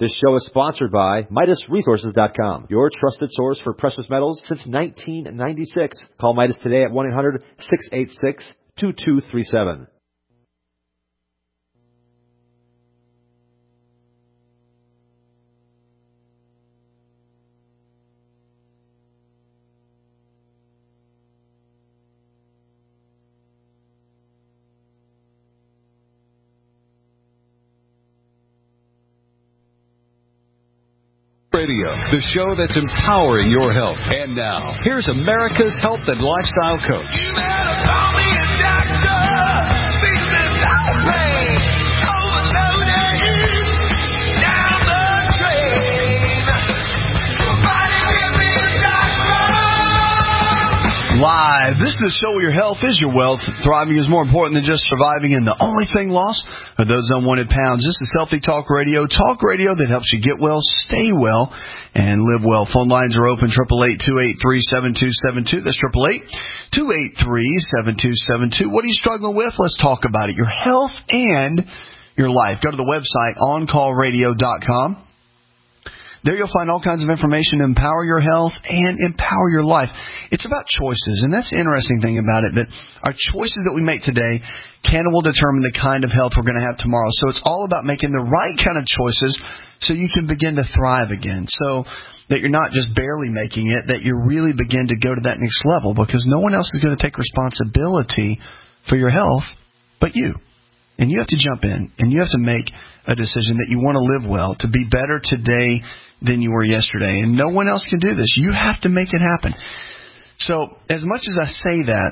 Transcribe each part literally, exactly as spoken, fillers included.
This show is sponsored by Midas Resources dot com, your trusted source for precious metals since nineteen ninety-six. Call Midas today at one eight hundred, six eight six, two two three seven. Radio, the show that's empowering your health. And now, here's America's health and lifestyle coach. You better call me a doctor. Business outrage. Overloaded. Down the drain. Somebody give me a doctor. Live. This is the show where your health is your wealth. Thriving is more important than just surviving, and the only thing lost are those unwanted pounds. This is Healthy Talk Radio. Talk radio that helps you get well, stay well, and live well. Phone lines are open, eight eight eight, two eight three, seven two seven two. That's eight eight eight, two eight three, seven two seven two. What are you struggling with? Let's talk about it. Your health and your life. Go to the website, on call radio dot com. There you'll find all kinds of information to empower your health and empower your life. It's about choices, and that's the interesting thing about it, that our choices that we make today can and will determine the kind of health we're going to have tomorrow. So it's all about making the right kind of choices so you can begin to thrive again. So that you're not just barely making it, that you really begin to go to that next level, because no one else is going to take responsibility for your health but you. And you have to jump in, and you have to make a decision that you want to live well, to be better today than you were yesterday. And no one else can do this. You have to make it happen. So as much as I say that,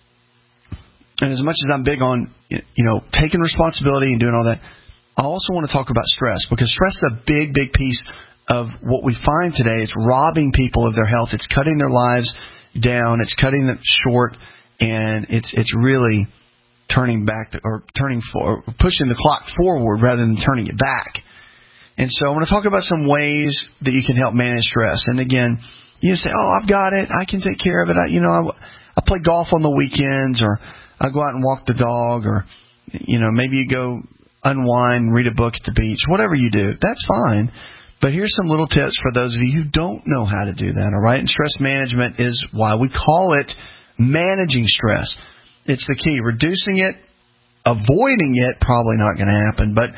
and as much as I'm big on, you know, taking responsibility and doing all that, I also want to talk about stress, because stress is a big, big piece of what we find today. It's robbing people of their health. It's cutting their lives down. It's cutting them short, and it's it's really turning back the, or turning for, or pushing the clock forward rather than turning it back. And so I want to talk about some ways that you can help manage stress. And again, you say, "Oh, I've got it. I can take care of it. I, you know, I, I play golf on the weekends, or I go out and walk the dog, or you know, maybe you go unwind, read a book at the beach. Whatever you do, that's fine." But here's some little tips for those of you who don't know how to do that. All right, and stress management is why we call it managing stress. It's the key. Reducing it, avoiding it, probably not going to happen, but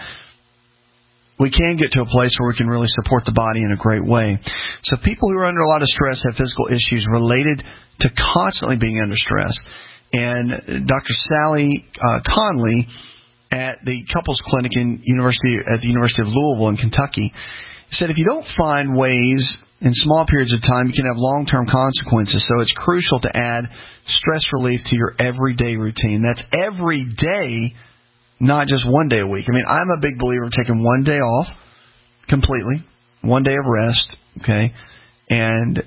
we can get to a place where we can really support the body in a great way. So people who are under a lot of stress have physical issues related to constantly being under stress. And Doctor Sally uh, Conley at the Couples Clinic in University at the University of Louisville in Kentucky said, if you don't find ways in small periods of time, you can have long-term consequences. So it's crucial to add stress relief to your everyday routine. That's every day, not just one day a week. I mean, I'm a big believer of taking one day off completely, one day of rest, okay? And,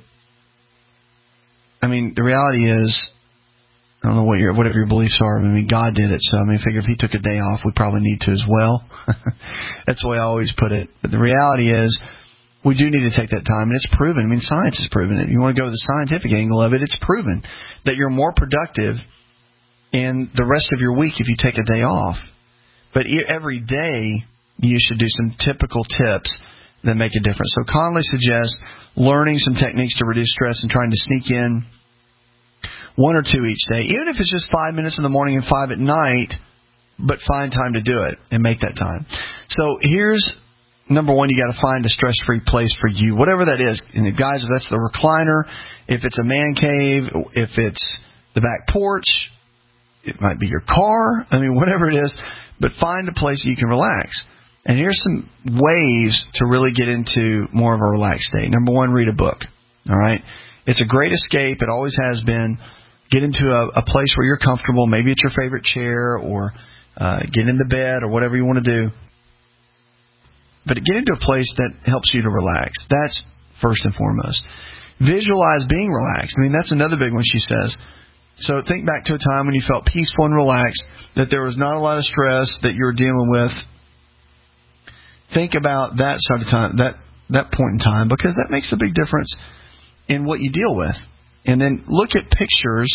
I mean, the reality is, I don't know what your whatever your beliefs are. I mean, God did it, so I mean, I figure if He took a day off, we probably need to as well. That's the way I always put it. But the reality is, we do need to take that time, and it's proven. I mean, science has proven it. You want to go to the scientific angle of it, it's proven that you're more productive in the rest of your week if you take a day off. But every day, you should do some typical tips that make a difference. So Conley suggests learning some techniques to reduce stress and trying to sneak in one or two each day, even if it's just five minutes in the morning and five at night, but find time to do it and make that time. So here's number one, you got to find a stress-free place for you, whatever that is. And guys, if that's the recliner, if it's a man cave, if it's the back porch, it might be your car. I mean, whatever it is, but find a place that you can relax. And here's some ways to really get into more of a relaxed state. Number one, read a book. All right, it's a great escape. It always has been. Get into a, a place where you're comfortable. Maybe it's your favorite chair, or uh, get into bed, or whatever you want to do. But get into a place that helps you to relax. That's first and foremost. Visualize being relaxed. I mean, that's another big one, she says. So think back to a time when you felt peaceful and relaxed, that there was not a lot of stress that you were dealing with. Think about that sort of time, that, that point in time, because that makes a big difference in what you deal with. And then look at pictures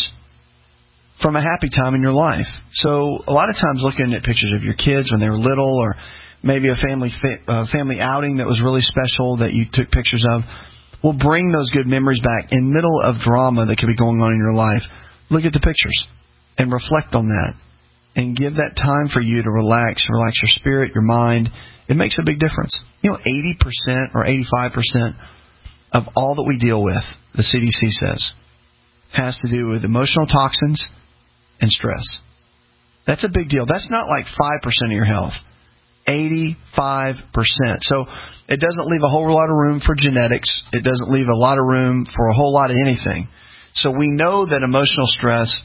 from a happy time in your life. So a lot of times looking at pictures of your kids when they were little, or maybe a family fa- uh, family outing that was really special that you took pictures of. Well, bring those good memories back. In the middle of drama that could be going on in your life, look at the pictures and reflect on that. And give that time for you to relax, relax your spirit, your mind. It makes a big difference. You know, eighty percent or eighty-five percent of all that we deal with, the C D C says, has to do with emotional toxins and stress. That's a big deal. That's not like five percent of your health. eighty-five percent. So it doesn't leave a whole lot of room for genetics. It doesn't leave a lot of room for a whole lot of anything. So we know that emotional stress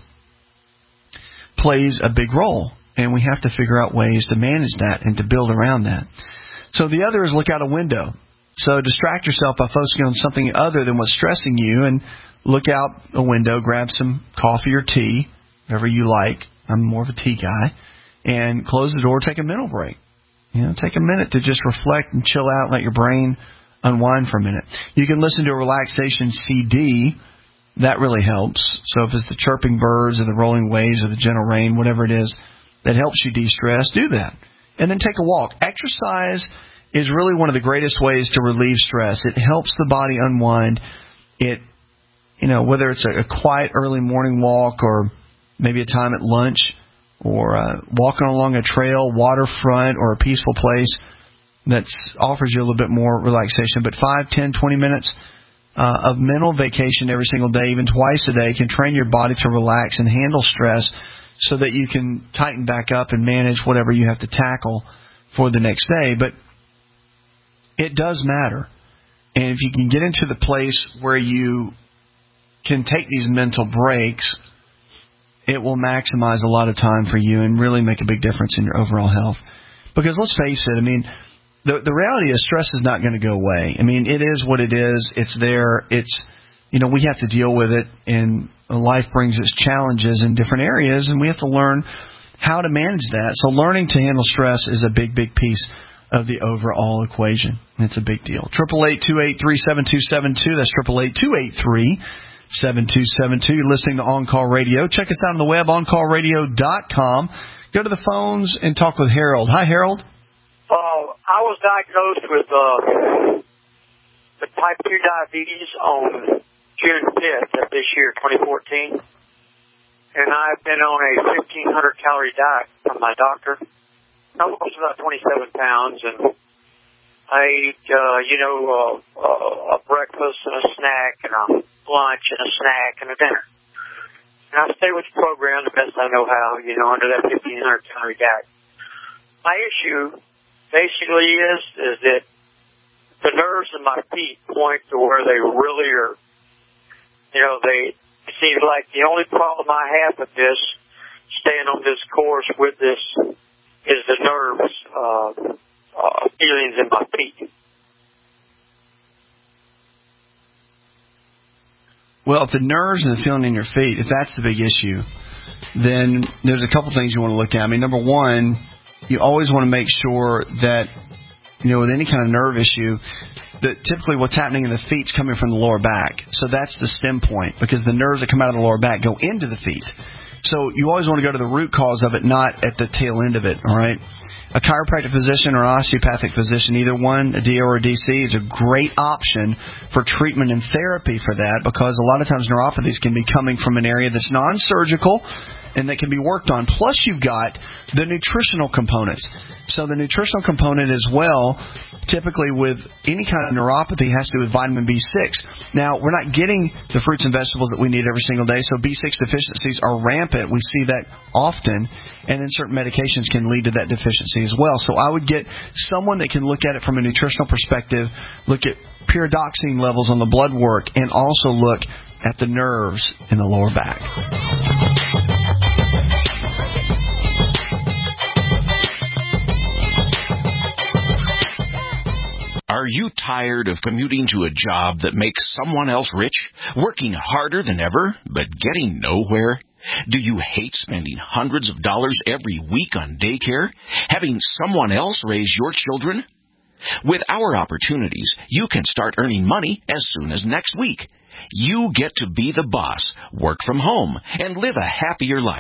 plays a big role, and we have to figure out ways to manage that and to build around that. So the other is look out a window. So distract yourself by focusing on something other than what's stressing you, and look out a window, grab some coffee or tea, whatever you like. I'm more of a tea guy. And close the door, take a mental break. You know, take a minute to just reflect and chill out, let your brain unwind for a minute. You can listen to a relaxation C D. That really helps. So if it's the chirping birds or the rolling waves or the gentle rain, whatever it is that helps you de-stress, do that. And then take a walk. Exercise is really one of the greatest ways to relieve stress. It helps the body unwind. It, you know, whether it's a, a quiet early morning walk or maybe a time at lunch or uh, walking along a trail, waterfront, or a peaceful place that offers you a little bit more relaxation. But five, ten, twenty minutes uh, of mental vacation every single day, even twice a day, can train your body to relax and handle stress so that you can tighten back up and manage whatever you have to tackle for the next day. But it does matter. And if you can get into the place where you can take these mental breaks, it will maximize a lot of time for you and really make a big difference in your overall health. Because let's face it, I mean, the the reality is stress is not going to go away. I mean, it is what it is. It's there. It's, you know, we have to deal with it, and life brings its challenges in different areas, and we have to learn how to manage that. So learning to handle stress is a big, big piece of the overall equation. It's a big deal. eight eight eight, two eight three, seven two seven two. That's eight eight eight, two eight three, seven two seven two. You're listening to On Call Radio. Check us out on the web, on call radio dot com. Go to the phones and talk with Harold. Hi, Harold. Uh, I was diagnosed with uh, the type two diabetes on June fifth of this year, twenty fourteen. And I've been on a fifteen hundred calorie diet from my doctor. I lost about twenty-seven pounds, and I ate, uh, you know, uh, uh, a breakfast and a snack and a lunch and a snack and a dinner. And I stay with the program the best I know how, you know, under that fifteen hundred calorie diet. My issue basically is, is that the nerves in my feet point to where they really are, you know, they, it seems like the only problem I have with this, staying on this course with this, is the nerves, uh, uh, feelings in my feet. Well, if the nerves and the feeling in your feet, if that's the big issue, then there's a couple things you want to look at. I mean, number one, you always want to make sure that, you know, with any kind of nerve issue, that typically what's happening in the feet's coming from the lower back. So that's the stem point, because the nerves that come out of the lower back go into the feet. So you always want to go to the root cause of it, not at the tail end of it, all right? A chiropractic physician or osteopathic physician, either one, a D O or a D C, is a great option for treatment and therapy for that, because a lot of times neuropathies can be coming from an area that's non-surgical and that can be worked on. Plus, you've got the nutritional components. So the nutritional component as well, typically with any kind of neuropathy, has to do with vitamin B six. Now, we're not getting the fruits and vegetables that we need every single day, so B six deficiencies are rampant. We see that often, and then certain medications can lead to that deficiency as well. So I would get someone that can look at it from a nutritional perspective, look at pyridoxine levels on the blood work, and also look at the nerves in the lower back. Are you tired of commuting to a job that makes someone else rich, working harder than ever, but getting nowhere? Do you hate spending hundreds of dollars every week on daycare, having someone else raise your children? With our opportunities, you can start earning money as soon as next week. You get to be the boss, work from home, and live a happier life.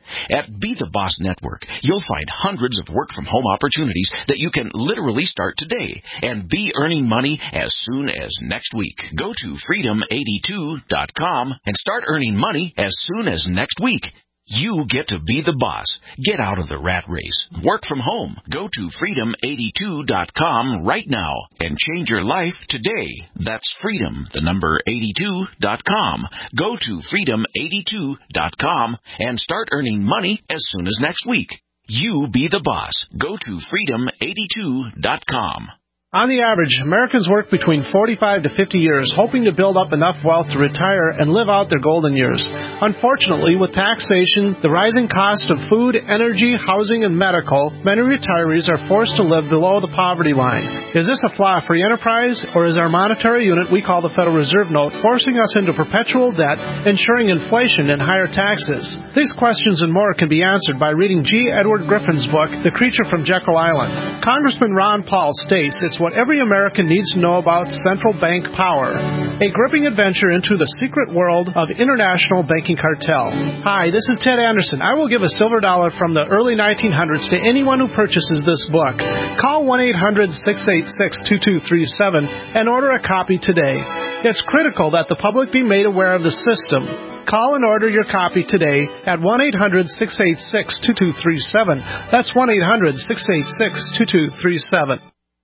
At Be the Boss Network, you'll find hundreds of work-from-home opportunities that you can literally start today and be earning money as soon as next week. Go to freedom eighty-two dot com and start earning money as soon as next week. You get to be the boss. Get out of the rat race. Work from home. Go to freedom eighty-two dot com right now and change your life today. That's freedom, the number eighty-two dot com. Go to freedom eighty-two dot com and start earning money as soon as next week. You be the boss. Go to freedom eighty-two dot com. On the average, Americans work between forty-five to fifty years, hoping to build up enough wealth to retire and live out their golden years. Unfortunately, with taxation, the rising cost of food, energy, housing, and medical, many retirees are forced to live below the poverty line. Is this a flaw free enterprise, or is our monetary unit we call the Federal Reserve Note forcing us into perpetual debt, ensuring inflation and higher taxes? These questions and more can be answered by reading G. Edward Griffin's book, The Creature from Jekyll Island. Congressman Ron Paul states it's what every American needs to know about central bank power. A gripping adventure into the secret world of international banking cartel. Hi, this is Ted Anderson. I will give a silver dollar from the early nineteen hundreds to anyone who purchases this book. Call one eight hundred six eight six two two three seven and order a copy today. It's critical that the public be made aware of the system. Call and order your copy today at one eight hundred six eight six two two three seven. That's one eight hundred six eight six two two three seven.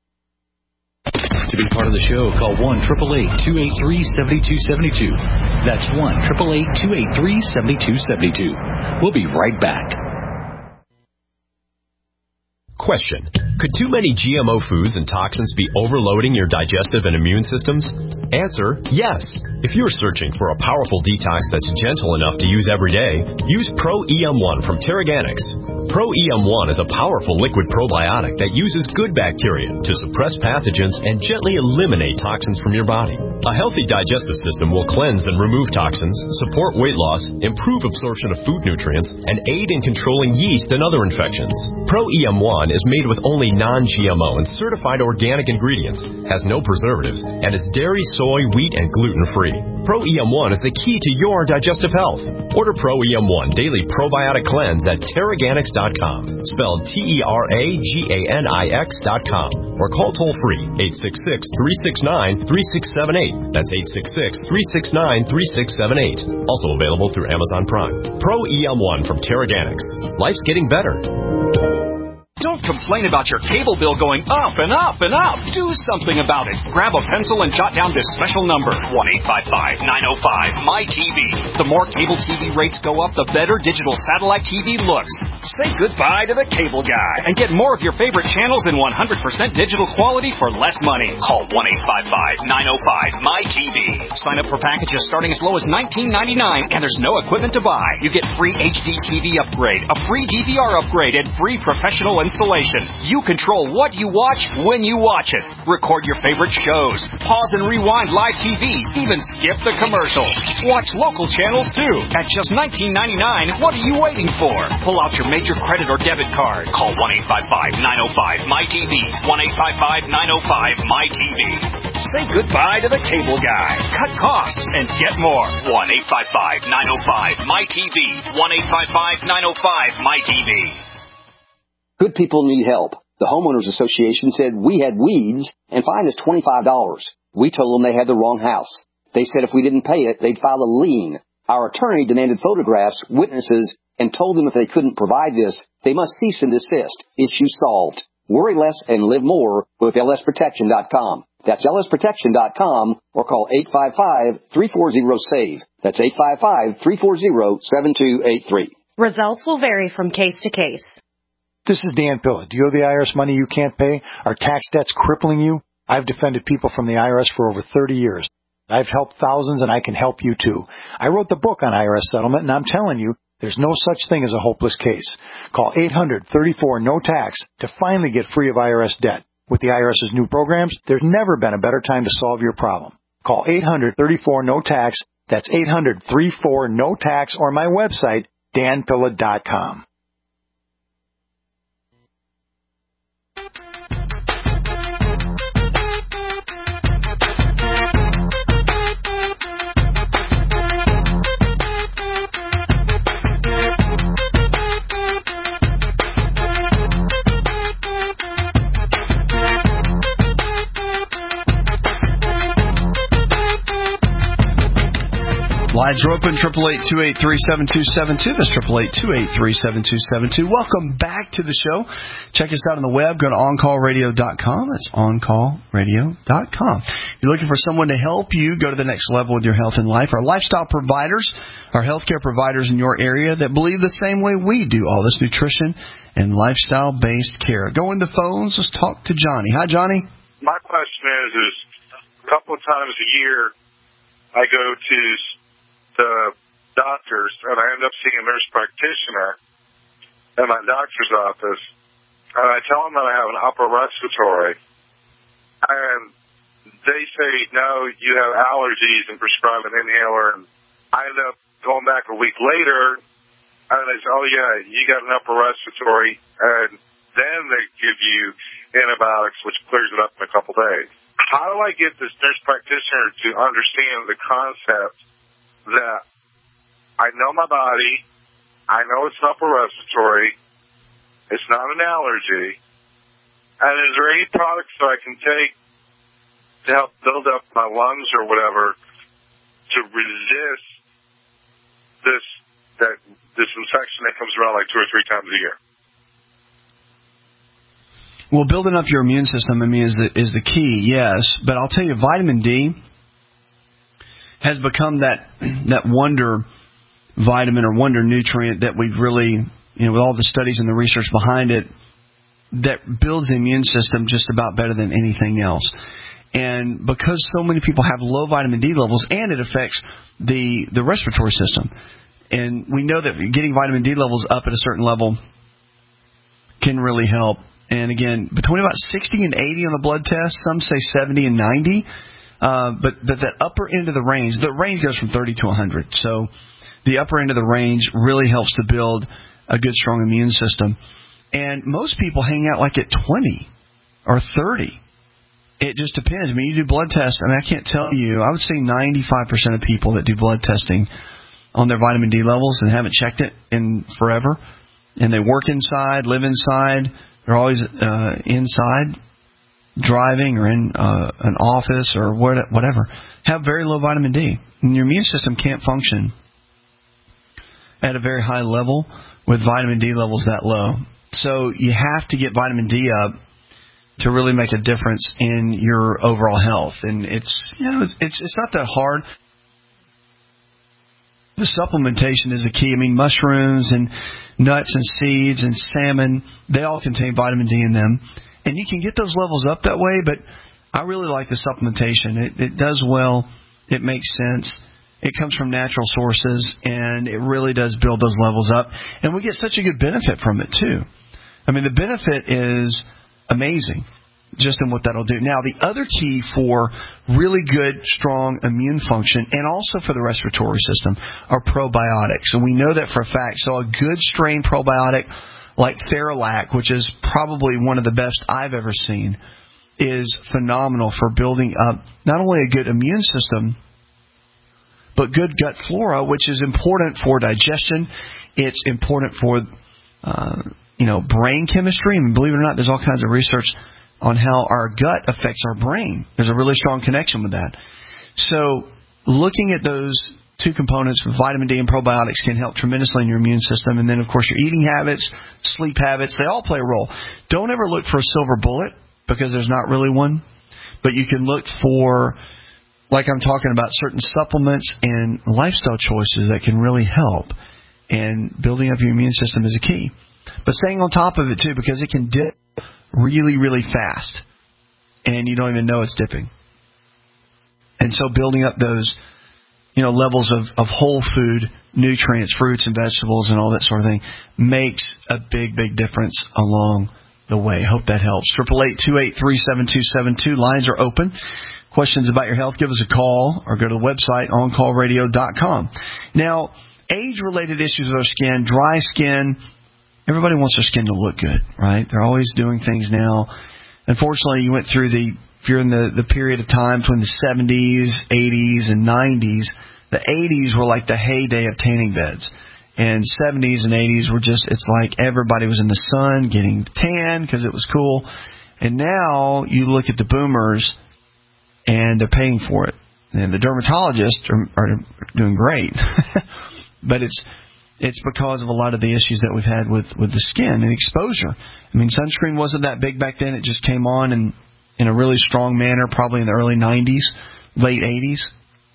To be part of the show, call one eight eight eight, two eight three, seven two seven two. That's one eight eight eight, two eight three, seven two seven two. We'll be right back. Question. Could too many G M O foods and toxins be overloading your digestive and immune systems? Answer, yes. If you're searching for a powerful detox that's gentle enough to use every day, use Pro E M one from Terraganics. Pro E M one is a powerful liquid probiotic that uses good bacteria to suppress pathogens and gently eliminate toxins from your body. A healthy digestive system will cleanse and remove toxins, support weight loss, improve absorption of food nutrients, and aid in controlling yeast and other infections. Pro E M one is made with only non-G M O and certified organic ingredients, has no preservatives, and is dairy, soy, wheat, and gluten-free. Pro E M one is the key to your digestive health. Order Pro E M one Daily Probiotic Cleanse at Terraganics dot com, spelled T E R A G A N I X dot com, or call toll-free eight six six, three six nine, three six seven eight. That's eight six six, three six nine, three six seven eight. Also available through Amazon Prime. Pro E M one from Terraganics. Life's getting better. Don't complain about your cable bill going up and up and up. Do something about it. Grab a pencil and jot down this special number, one eight five five, nine oh five, M Y T V. The more cable T V rates go up, the better digital satellite T V looks. Say goodbye to the cable guy and get more of your favorite channels in one hundred percent digital quality for less money. Call one eight five five, nine oh five, M Y T V. Sign up for packages starting as low as nineteen ninety-nine, and there's no equipment to buy. You get free H D T V upgrade, a free D V R upgrade, and free professional installation. You control what you watch when you watch it. Record your favorite shows. Pause and rewind live T V. Even skip the commercials. Watch local channels too. At just nineteen ninety-nine, what are you waiting for? Pull out your major credit or debit card. Call one eight five five, nine oh five, M Y T V. one eight five five, nine oh five, M Y T V. Say goodbye to the cable guy. Cut costs and get more. one eight five five, nine oh five, M Y T V. one eight five five, nine oh five, M Y T V. Good people need help. The Homeowners Association said we had weeds and fined us twenty-five dollars. We told them they had the wrong house. They said if we didn't pay it, they'd file a lien. Our attorney demanded photographs, witnesses, and told them if they couldn't provide this, they must cease and desist. Issue solved. Worry less and live more with L S protection dot com. That's L S protection dot com or call eight five five, three four zero, SAVE. That's eight five five, three four zero, seven two eight three. Results will vary from case to case. This is Dan Pilla. Do you owe the I R S money you can't pay? Are tax debts crippling you? I've defended people from the I R S for over thirty years. I've helped thousands, and I can help you too. I wrote the book on I R S settlement, and I'm telling you, there's no such thing as a hopeless case. Call eight hundred, thirty-four, no tax to finally get free of I R S debt. With the IRS's new programs, there's never been a better time to solve your problem. Call eight hundred, thirty-four, no tax. That's eight hundred, thirty-four, no tax, or my website, dan pilla dot com. Lines are open, eight eight eight, two eight three, seven two seven two. That's eight eight eight, two eight three, seven two seven two. Welcome back to the show. Check us out on the web. Go to on call radio dot com. That's on call radio dot com. If you're looking for someone to help you go to the next level with your health and life, our lifestyle providers, our healthcare providers in your area that believe the same way we do, all this nutrition and lifestyle-based care. Go in the phones. Let's talk to Johnny. Hi, Johnny. My question is, is a couple of times a year I go to the doctors, and I end up seeing a nurse practitioner at my doctor's office, and I tell them that I have an upper respiratory, and they say, no, you have allergies, and prescribe an inhaler, and I end up going back a week later, and they say, oh, yeah, you got an upper respiratory, and then they give you antibiotics, which clears it up in a couple days. How do I get this nurse practitioner to understand the concept that I know my body, I know it's an upper respiratory, it's not an allergy, and is there any products that I can take to help build up my lungs or whatever to resist this that this infection that comes around like two or three times a year? Well, building up your immune system, I mean, is the, is the key, yes. But I'll tell you, vitamin D has become that that wonder vitamin or wonder nutrient that we've really, you know, with all the studies and the research behind it, that builds the immune system just about better than anything else. And because so many people have low vitamin D levels, and it affects the, the respiratory system. And we know that getting vitamin D levels up at a certain level can really help. And again, between about sixty and eighty on the blood test, some say seventy and ninety. Uh, but, but that upper end of the range, the range goes from thirty to one hundred. So the upper end of the range really helps to build a good, strong immune system. And most people hang out like at twenty or thirty. It just depends. I mean, you do blood tests. I mean, I can't tell you. I would say ninety-five percent of people that do blood testing on their vitamin D levels and haven't checked it in forever, and they work inside, live inside, they're always uh, inside, driving or in uh, an office or whatever, have very low vitamin D. And your immune system can't function at a very high level with vitamin D levels that low. So you have to get vitamin D up to really make a difference in your overall health. And it's, you know, it's, it's, it's not that hard. The supplementation is the key. I mean, mushrooms and nuts and seeds and salmon, they all contain vitamin D in them. And you can get those levels up that way, but I really like the supplementation. It, it does well. It makes sense. It comes from natural sources, and it really does build those levels up. And we get such a good benefit from it, too. I mean, the benefit is amazing just in what that'll do. Now, the other key for really good, strong immune function and also for the respiratory system are probiotics. And we know that for a fact. So a good strain probiotic like Theralac, which is probably one of the best I've ever seen, is phenomenal for building up not only a good immune system, but good gut flora, which is important for digestion. It's important for, uh, you know, brain chemistry. I mean, believe it or not, there's all kinds of research on how our gut affects our brain. There's a really strong connection with that. So looking at those two components, vitamin D and probiotics, can help tremendously in your immune system. And then, of course, your eating habits, sleep habits, they all play a role. Don't ever look for a silver bullet because there's not really one. But you can look for, like I'm talking about, certain supplements and lifestyle choices that can really help. And building up your immune system is a key. But staying on top of it, too, because it can dip really, really fast. And you don't even know it's dipping. And so building up those, you know, levels of, of whole food, nutrients, fruits and vegetables and all that sort of thing makes a big, big difference along the way. Hope that helps. eight eight eight, two eight three, seven two seven two. Lines are open. Questions about your health, give us a call or go to the website, on call radio dot com. Now, age-related issues with our skin, dry skin, everybody wants their skin to look good, right? They're always doing things now. Unfortunately, you went through the, if you're in the, the period of time between the seventies, eighties, and nineties, the eighties were like the heyday of tanning beds. And seventies and eighties were just, it's like everybody was in the sun getting tan because it was cool. And now you look at the boomers and they're paying for it. And the dermatologists are, are doing great. But it's it's because of a lot of the issues that we've had with, with the skin and exposure. I mean, sunscreen wasn't that big back then. It just came on in, in a really strong manner, probably in the early nineties, late eighties.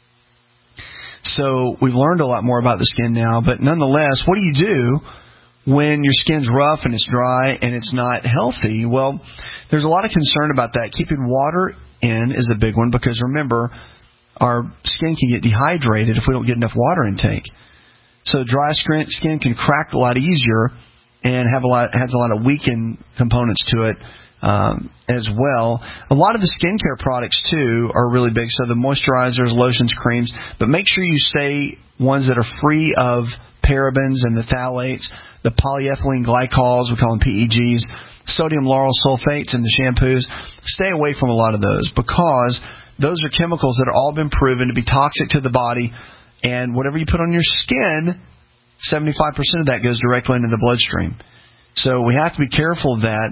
So we've learned a lot more about the skin now. But nonetheless, what do you do when your skin's rough and it's dry and it's not healthy? Well, there's a lot of concern about that. Keeping water in is a big one because, remember, our skin can get dehydrated if we don't get enough water intake. So dry skin can crack a lot easier and have a lot has a lot of weakened components to it um, as well. A lot of the skincare products, too, are really big. So the moisturizers, lotions, creams. But make sure you stay ones that are free of parabens and the phthalates, the polyethylene glycols, we call them P E Gs, sodium lauryl sulfates in the shampoos. Stay away from a lot of those because those are chemicals that have all been proven to be toxic to the body. And whatever you put on your skin, seventy-five percent of that goes directly into the bloodstream. So we have to be careful of that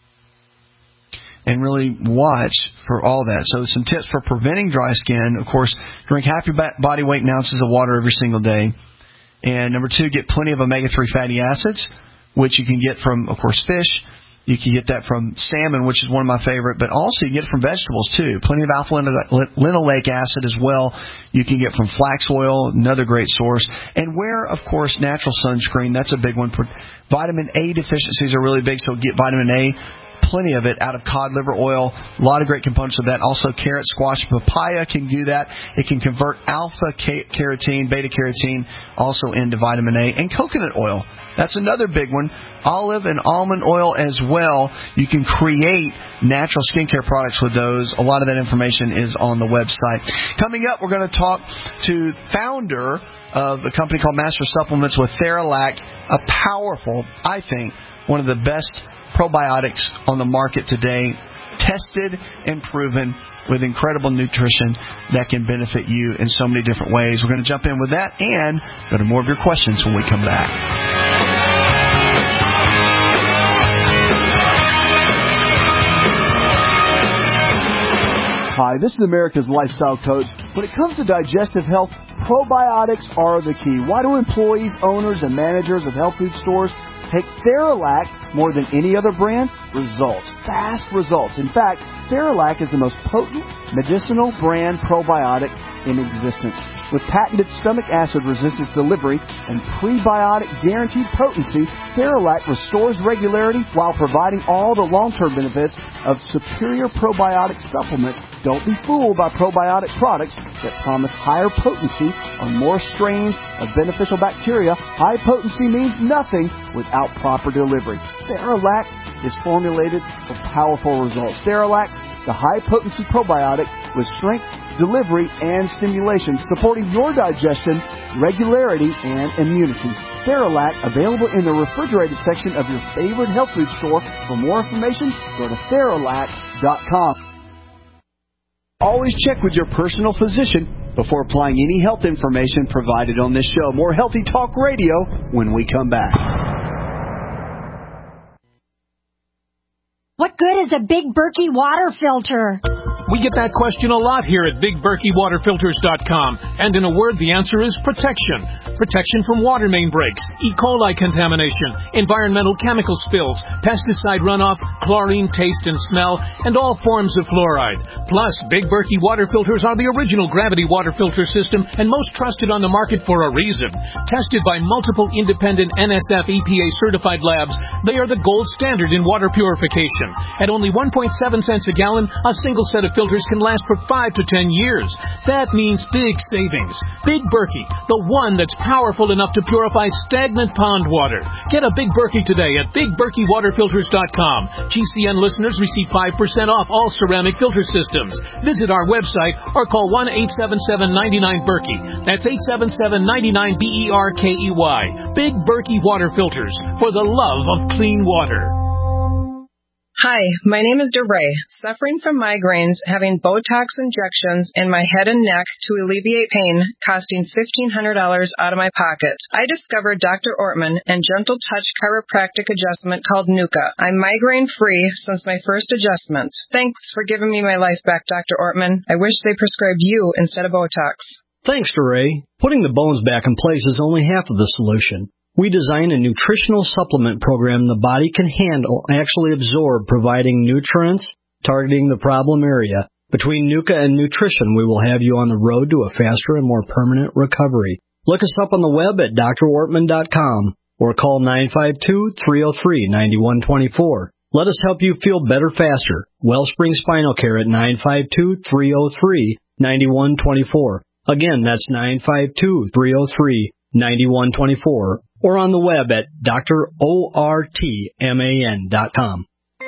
and really watch for all that. So some tips for preventing dry skin. Of course, drink half your body weight in ounces of water every single day. And number two, get plenty of omega three fatty acids, which you can get from, of course, fish. You can get that from salmon, which is one of my favorite, but also you get it from vegetables, too. Plenty of alpha-linoleic acid as well. You can get from flax oil, another great source. And wear, of course, natural sunscreen. That's a big one. Vitamin A deficiencies are really big, so get vitamin A. Plenty of it out of cod liver oil. A lot of great components of that. Also, carrot, squash, papaya can do that. It can convert alpha carotene, beta carotene, also into vitamin A. And coconut oil. That's another big one. Olive and almond oil as well. You can create natural skincare products with those. A lot of that information is on the website. Coming up, we're going to talk to founder of a company called Master Supplements with Theralac, a powerful, I think, one of the best probiotics on the market today, tested and proven with incredible nutrition that can benefit you in so many different ways. We're going to jump in with that and go to more of your questions when we come back. Hi, this is America's Lifestyle Coach. When it comes to digestive health, probiotics are the key. Why do employees, owners, and managers of health food stores take Theralac more than any other brand? Results. Fast results. In fact, Theralac is the most potent medicinal brand probiotic in existence. With patented stomach acid resistance delivery and prebiotic guaranteed potency, Theralac restores regularity while providing all the long-term benefits of superior probiotic supplement. Don't be fooled by probiotic products that promise higher potency on more strains of beneficial bacteria. High potency means nothing without proper delivery. Theralac is formulated for powerful results. Theralac, the high-potency probiotic with strength, delivery, and stimulation, supporting your digestion, regularity, and immunity. Theralac, available in the refrigerated section of your favorite health food store. For more information, go to Theralac dot com. Always check with your personal physician before applying any health information provided on this show. More Healthy Talk Radio when we come back. What good is a Big Berkey water filter? We get that question a lot here at Big Berkey Water Filters dot com. And in a word, the answer is protection. Protection from water main breaks, E. coli contamination, environmental chemical spills, pesticide runoff, chlorine taste and smell, and all forms of fluoride. Plus, Big Berkey water filters are the original gravity water filter system and most trusted on the market for a reason. Tested by multiple independent N S F E P A certified labs, they are the gold standard in water purification. At only one point seven cents a gallon, a single set of filters can last for five to ten years. That means big savings. Big Berkey, the one that's powerful enough to purify stagnant pond water. Get a Big Berkey today at Big Berkey Water Filters dot com. G C N listeners receive five percent off all ceramic filter systems. Visit our website or call one eight seven seven, nine nine, Berkey. That's eight seven seven, nine nine, B E R K E Y. Big Berkey Water Filters, for the love of clean water. Hi, my name is DeRay, suffering from migraines, having Botox injections in my head and neck to alleviate pain, costing fifteen hundred dollars out of my pocket. I discovered Doctor Ortman and Gentle Touch chiropractic adjustment called Nuka. I'm migraine-free since my first adjustment. Thanks for giving me my life back, Doctor Ortman. I wish they prescribed you instead of Botox. Thanks, DeRay. Putting the bones back in place is only half of the solution. We design a nutritional supplement program the body can handle, actually absorb, providing nutrients, targeting the problem area. Between Nuka and nutrition, we will have you on the road to a faster and more permanent recovery. Look us up on the web at d r ortman dot com or call nine five two, three oh three, nine one two four. Let us help you feel better faster. Wellspring Spinal Care at nine five two, three oh three, nine one two four. Again, that's nine five two, three oh three, nine one two four. Or on the web at d r ortman dot com.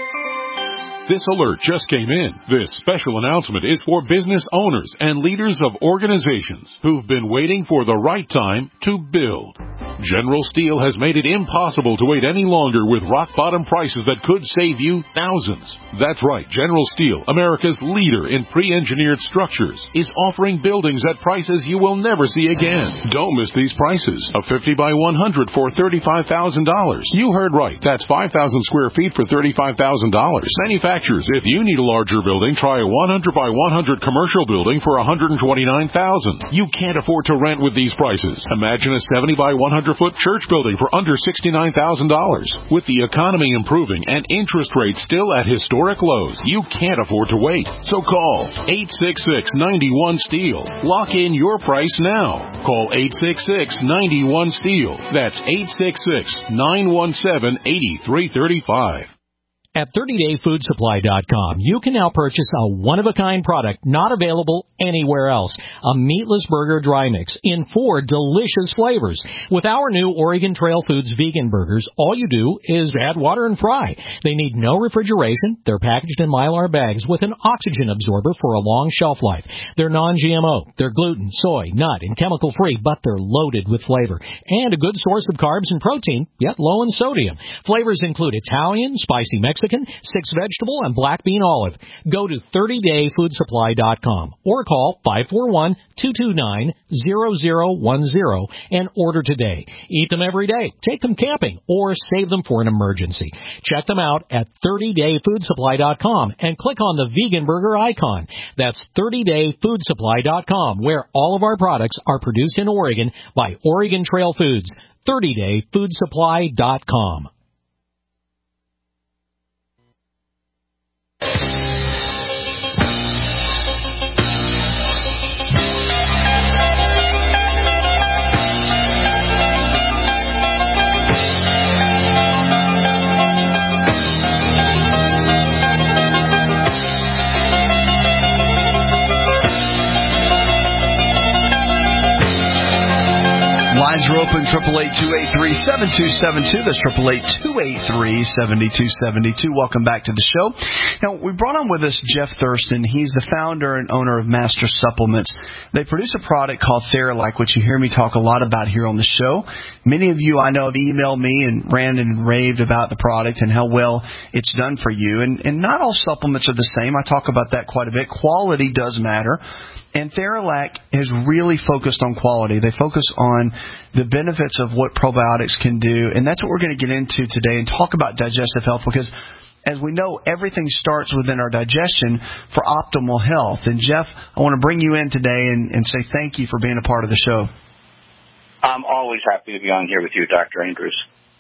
This alert just came in. This special announcement is for business owners and leaders of organizations who've been waiting for the right time to build. General Steel has made it impossible to wait any longer with rock-bottom prices that could save you thousands. That's right, General Steel, America's leader in pre-engineered structures, is offering buildings at prices you will never see again. Don't miss these prices. A fifty by one hundred for thirty-five thousand dollars. You heard right. That's five thousand square feet for thirty-five thousand dollars. Manufacturers, if you need a larger building, try a one hundred by one hundred commercial building for one hundred twenty-nine thousand dollars. You can't afford to rent with these prices. Imagine a seventy by one hundred foot church building for under sixty-nine thousand dollars. With the economy improving and interest rates still at historic lows, you can't afford to wait. So call eight six six, nine one, STEEL. Lock in your price now. Call eight six six, nine one, STEEL. That's eight six six, nine one seven, eight three three five. At thirty day food supply dot com, you can now purchase a one-of-a-kind product not available anywhere else, a meatless burger dry mix in four delicious flavors. With our new Oregon Trail Foods vegan burgers, all you do is add water and fry. They need no refrigeration. They're packaged in Mylar bags with an oxygen absorber for a long shelf life. They're non G M O. They're gluten, soy, nut, and chemical-free, but they're loaded with flavor. And a good source of carbs and protein, yet low in sodium. Flavors include Italian, spicy Mexican, six vegetable, and black bean olive. Go to thirty day food supply dot com or call five four one, two two nine, zero zero one zero and order today. Eat them every day, take them camping, or save them for an emergency. Check them out at thirty day food supply dot com and click on the vegan burger icon. That's thirty day food supply dot com, where all of our products are produced in Oregon by Oregon Trail Foods. thirty day food supply dot com. Lines are open, triple eight, two eight three, seven two seven two. That's triple eight, two eight three, seven two seven two. Welcome back to the show. Now, we brought on with us Jeff Thurston. He's the founder and owner of Master Supplements. They produce a product called Theralike, which you hear me talk a lot about here on the show. Many of you I know have emailed me and ranted and raved about the product and how well it's done for you. And, and not all supplements are the same. I talk about that quite a bit. Quality does matter. And Theralike has really focused on quality. They focus on the benefits of what probiotics can do. And that's what we're going to get into today and talk about digestive health, because as we know, everything starts within our digestion for optimal health. And Jeff, I want to bring you in today and, and say thank you for being a part of the show. I'm always happy to be on here with you, Doctor Andrews.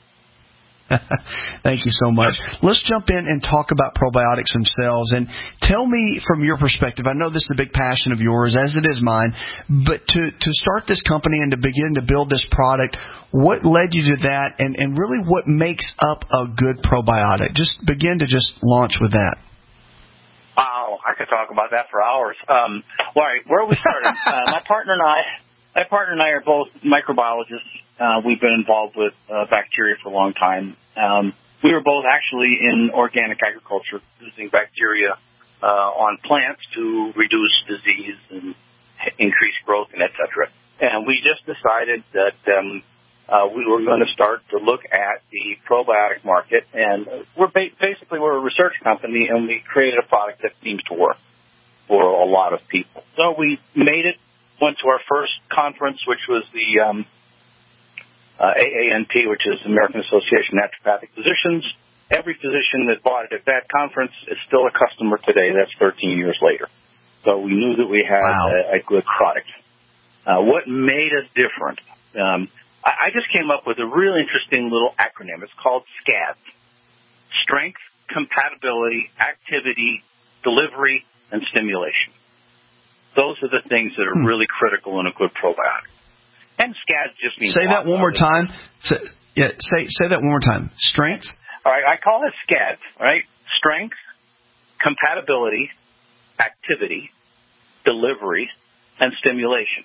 Thank you so much. Let's jump in and talk about probiotics themselves. And tell me from your perspective, I know this is a big passion of yours, as it is mine, but to, to start this company and to begin to build this product, what led you to that, and, and really what makes up a good probiotic? Just begin to just launch with that. Wow, I could talk about that for hours. Um, all right, where we started, uh, my partner and I, my partner and I are both microbiologists. Uh, we've been involved with uh, bacteria for a long time. Um, we were both actually in organic agriculture, using bacteria uh, on plants to reduce disease and increase growth and et cetera. And we just decided that um, uh, we were going to start to look at the the probiotic market, and we're ba- basically we're a research company, and we created a product that seems to work for a lot of people. So we made it, went to our first conference, which was the um, uh, A A N P, which is American Association of Naturopathic Physicians. Every physician that bought it at that conference is still a customer today. That's thirteen years later. So we knew that we had wow. a, a good product. Uh, what made us different? Um, I, I just came up with a really interesting little acronym. It's called SCAD. Strength, compatibility, activity, delivery, and stimulation. Those are the things that are hmm. really critical in a good probiotic. And SCAD just means... Say that one more time. Say, yeah, say, say that one more time. Strength? All right, I call it SCAD, right? Strength, compatibility, activity, delivery, and stimulation.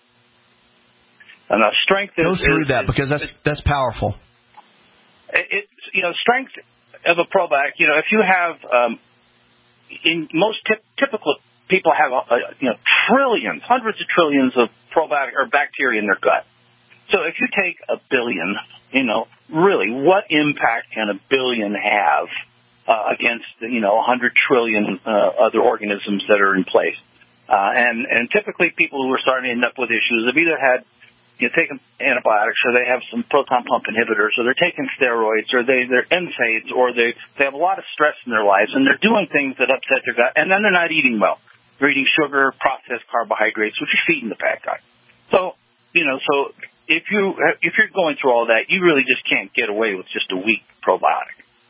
And now strength is... Go through is, that is, because that's that's powerful. It, it, you know, strength of a probiotic, you know, if you have... Um, in most tip, typical people have, uh, you know, trillions, hundreds of trillions of probiotic or bacteria in their gut. So if you take a billion, you know, really, what impact can a billion have uh, against, you know, one hundred trillion uh, other organisms that are in place? Uh, and, and typically people who are starting to end up with issues have either had, you know, taken antibiotics, or they have some proton pump inhibitors, or they're taking steroids, or they, they're N SAIDs, or they, they have a lot of stress in their lives, and they're doing things that upset their gut, and then they're not eating well. They're eating sugar, processed carbohydrates, which is feeding the bad guy. So, you know, so... If you if you're going through all that, you really just can't get away with just a weak probiotic,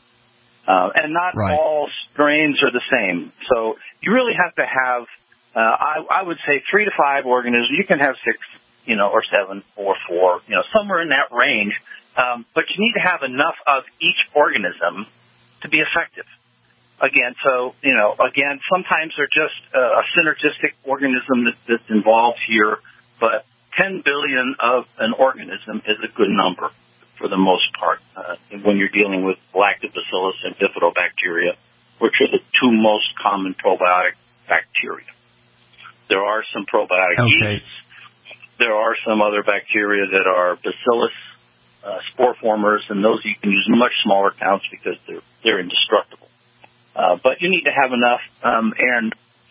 uh, and not right. all strains are the same. So you really have to have, uh, I, I would say, three to five organisms. You can have six, you know, or seven, or four, you know, somewhere in that range. Um, but you need to have enough of each organism to be effective. Again, so you know, again, sometimes they're just uh, a synergistic organism that, that's involved here, but ten billion of an organism is a good number for the most part uh, when you're dealing with lactobacillus and bifidobacteria, which are the two most common probiotic bacteria. There are some probiotic okay. yeasts. There are some other bacteria that are bacillus uh, spore formers, and those you can use in much smaller counts because they're they're indestructible. Uh, but you need to have enough, um, and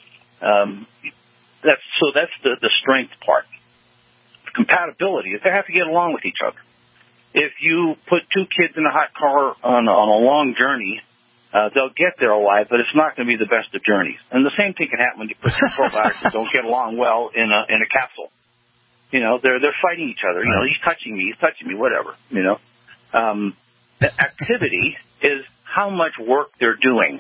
um, that's so that's the, the strength part. Compatibility is they have to get along with each other. If you put two kids in a hot car on, on a long journey, uh, they'll get there alive, but it's not going to be the best of journeys. And the same thing can happen when you put two probiotics that don't get along well in a in a capsule. You know, they're they're fighting each other. You know, he's touching me, he's touching me, whatever. You know, um, the activity is how much work they're doing.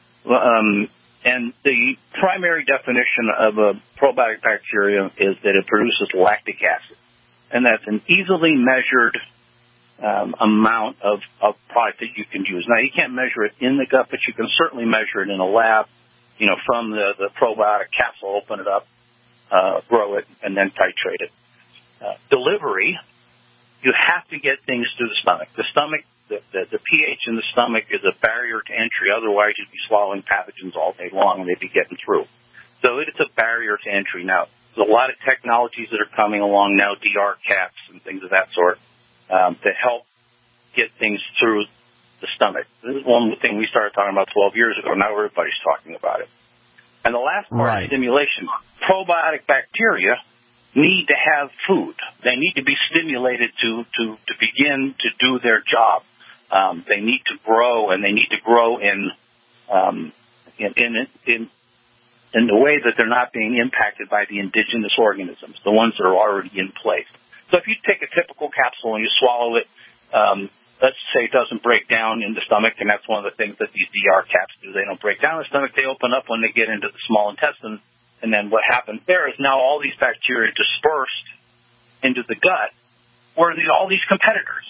Um, And the primary definition of a probiotic bacteria is that it produces lactic acid. And that's an easily measured um, amount of, of product that you can use. Now, you can't measure it in the gut, but you can certainly measure it in a lab, you know, from the, the probiotic capsule, open it up, uh, grow it, and then titrate it. Uh, delivery, you have to get things to the stomach. The stomach The, the, the pH in the stomach is a barrier to entry. Otherwise, you'd be swallowing pathogens all day long and they'd be getting through. So it's a barrier to entry. Now, there's a lot of technologies that are coming along now, D R caps and things of that sort, um, to help get things through the stomach. This is one thing we started talking about twelve years ago. Now everybody's talking about it. And the last part right. is stimulation. Probiotic bacteria need to have food. They need to be stimulated to, to, to begin to do their job. Um, they need to grow, and they need to grow in, um, in, in, in, in the way that they're not being impacted by the indigenous organisms, the ones that are already in place. So if you take a typical capsule and you swallow it, um, let's say it doesn't break down in the stomach, and that's one of the things that these D R caps do. They don't break down in the stomach. They open up when they get into the small intestine, and then what happens there is now all these bacteria dispersed into the gut, where the, all these competitors.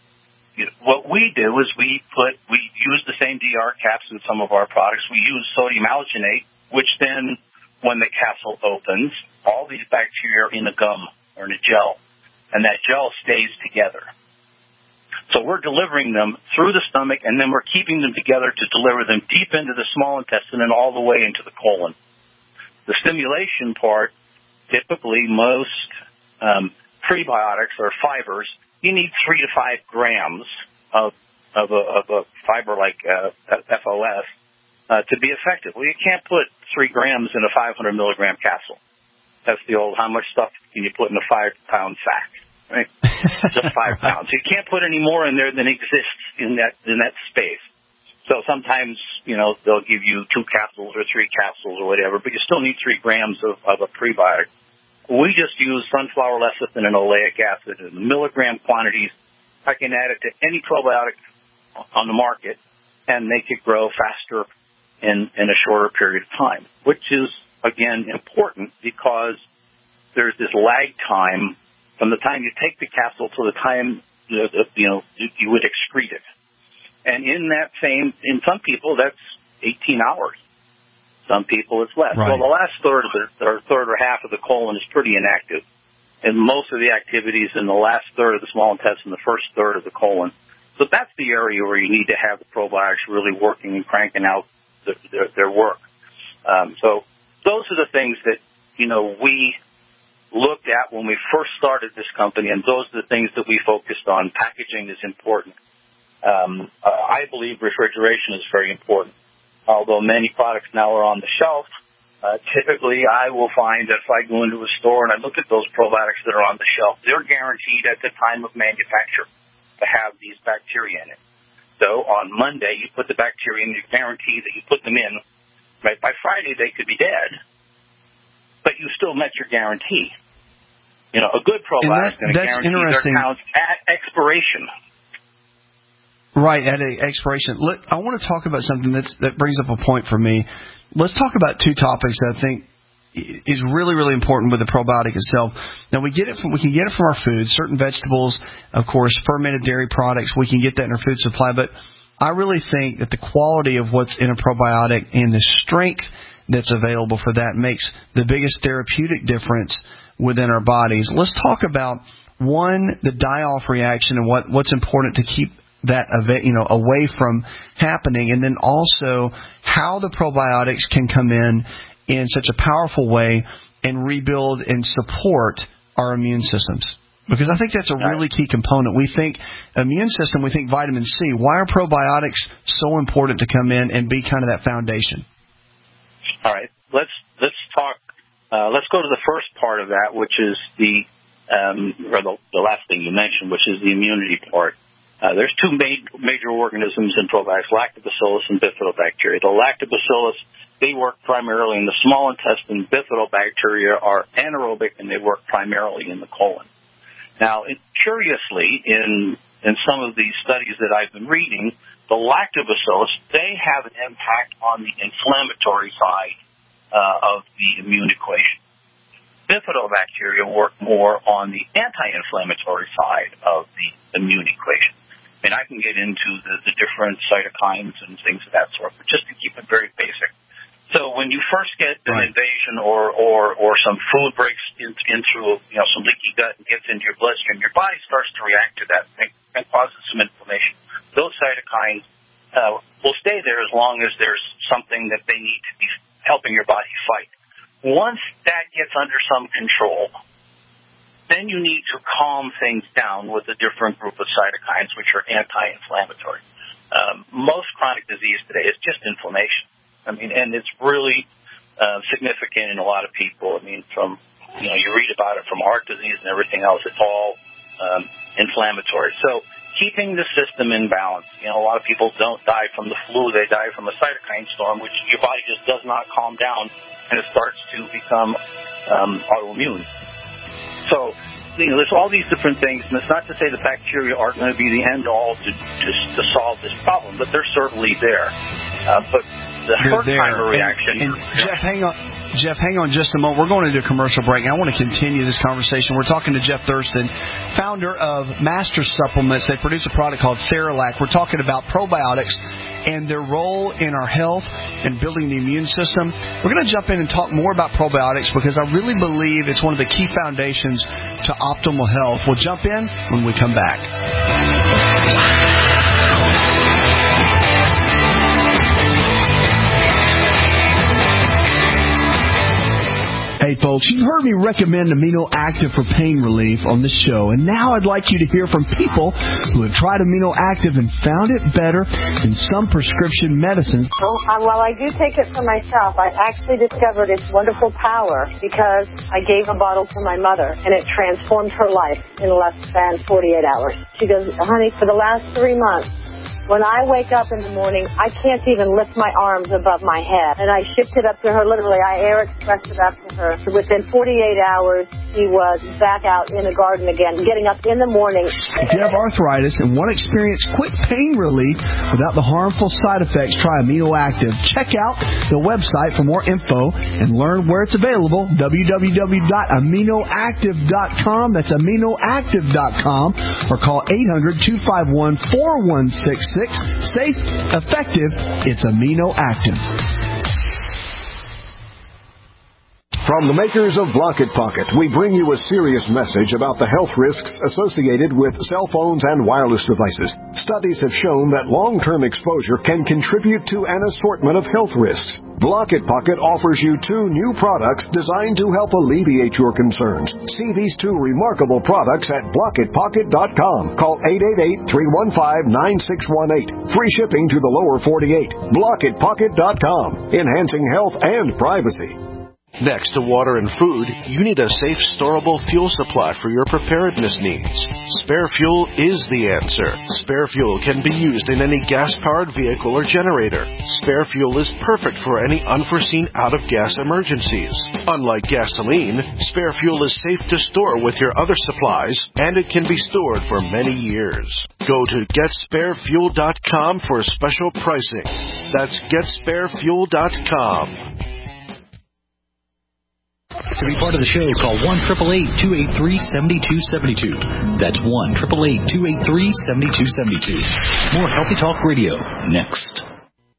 What we do is we put, we use the same D R caps in some of our products. We use sodium alginate, which then, when the capsule opens, all these bacteria are in a gum or in a gel, and that gel stays together. So we're delivering them through the stomach, and then we're keeping them together to deliver them deep into the small intestine and all the way into the colon. The stimulation part, typically most um, prebiotics or fibers, you need three to five grams of of a, of a fiber like uh, F O S uh, to be effective. Well, you can't put three grams in a five hundred milligram capsule. That's the old, how much stuff can you put in a five-pound sack, right? Just five pounds. You can't put any more in there than exists in that in that space. So sometimes, you know, they'll give you two capsules or three capsules or whatever, but you still need three grams of, of a prebiotic. We just use sunflower lecithin and oleic acid in milligram quantities. I can add it to any probiotic on the market and make it grow faster in, in a shorter period of time, which is, again, important because there's this lag time from the time you take the capsule to the time, you know, you would excrete it. And in that same, in some people, that's eighteen hours. Some people, it's less. Right. Well, the last third of the, or third or half of the colon is pretty inactive. And most of the activities in the last third of the small intestine, the first third of the colon. So that's the area where you need to have the probiotics really working and cranking out the, their, their work. Um, so those are the things that, you know, we looked at when we first started this company, and those are the things that we focused on. Packaging is important. Um, uh, I believe refrigeration is very important. Although many products now are on the shelf, uh, typically I will find that if I go into a store and I look at those probiotics that are on the shelf, they're guaranteed at the time of manufacture to have these bacteria in it. So on Monday, you put the bacteria in, you guarantee that you put them in. Right? By Friday, they could be dead, but you still met your guarantee. You know, a good probiotic is going to guarantee their counts at expiration. Right, at a expiration. Let, I want to talk about something that's, that brings up a point for me. Let's talk about two topics that I think is really, really important with the probiotic itself. Now, we get it from we can get it from our food, certain vegetables, of course, fermented dairy products. We can get that in our food supply, but I really think that the quality of what's in a probiotic and the strength that's available for that makes the biggest therapeutic difference within our bodies. Let's talk about, one, the die-off reaction and what, what's important to keep that, you know, away from happening, and then also how the probiotics can come in in such a powerful way and rebuild and support our immune systems. Because I think that's a really key component. We think immune system, we think vitamin C. Why are probiotics so important to come in and be kind of that foundation? All right, let's let's talk. Uh, let's go to the first part of that, which is the um, or the, the last thing you mentioned, which is the immunity part. Uh, there's two ma- major organisms in probiotics, lactobacillus and bifidobacteria. The lactobacillus, they work primarily in the small intestine. Bifidobacteria are anaerobic, and they work primarily in the colon. Now, it, curiously, in in some of these studies that I've been reading, the lactobacillus, they have an impact on the inflammatory side uh, of the immune equation. Bifidobacteria work more on the anti-inflammatory side of the immune equation. And I can get into the, the different cytokines and things of that sort, but just to keep it very basic. So when you first get an right. invasion or, or, or some food breaks in, in through, you know, some leaky gut and gets into your bloodstream, your body starts to react to that and, and causes some inflammation. Those cytokines uh, will stay there as long as there's something that they need to be helping your body fight. Once that gets under some control, then you need to calm things down with a different group of cytokines, which are anti-inflammatory. Um, most chronic disease today is just inflammation. I mean, and it's really uh, significant in a lot of people. I mean, from, you know, you read about it from heart disease and everything else. It's all um, inflammatory. So keeping the system in balance. You know, a lot of people don't die from the flu. They die from a cytokine storm, which your body just does not calm down, and it starts to become um, autoimmune. So, you know, there's all these different things, and it's not to say the bacteria aren't going to be the end-all to, to, to solve this problem, but they're certainly there. Uh, but the first-timer reaction... And, and Jeff, hang on. Jeff, hang on just a moment. We're going into a commercial break. I want to continue this conversation. We're talking to Jeff Thurston, founder of Master Supplements. They produce a product called Cerelac. We're talking about probiotics and their role in our health and building the immune system. We're going to jump in and talk more about probiotics because I really believe it's one of the key foundations to optimal health. We'll jump in when we come back. Hey, folks, you've heard me recommend Amino Active for pain relief on this show, and now I'd like you to hear from people who have tried Amino Active and found it better than some prescription medicines. Well, uh, while I do take it for myself, I actually discovered its wonderful power because I gave a bottle to my mother, and it transformed her life in less than forty-eight hours. She goes, honey, for the last three months, when I wake up in the morning, I can't even lift my arms above my head. And I shipped it up to her, literally. I air expressed it up to her. So within forty-eight hours, she was back out in the garden again, getting up in the morning. If you have arthritis and want to experience quick pain relief without the harmful side effects, try Amino Active. Check out the website for more info and learn where it's available, w w w dot amino active dot com. That's amino active dot com. Or call eight hundred, two five one, four one six six. Safe, effective, it's Amino Active. From the makers of Blocket Pocket, we bring you a serious message about the health risks associated with cell phones and wireless devices. Studies have shown that long-term exposure can contribute to an assortment of health risks. Blocket Pocket offers you two new products designed to help alleviate your concerns. See these two remarkable products at blocket pocket dot com. Call eight eight eight, three one five, nine six one eight. Free shipping to the lower forty-eight. blocket pocket dot com. Enhancing health and privacy. Next to water and food, you need a safe, storable fuel supply for your preparedness needs. Spare Fuel is the answer. Spare Fuel can be used in any gas-powered vehicle or generator. Spare Fuel is perfect for any unforeseen out-of-gas emergencies. Unlike gasoline, Spare Fuel is safe to store with your other supplies, and it can be stored for many years. Go to get spare fuel dot com for special pricing. That's get spare fuel dot com. To be part of the show, call one eight eight eight, two eight three, seven two seven two. That's one eight eight eight, two eight three, seven two seven two. More Healthy Talk Radio next.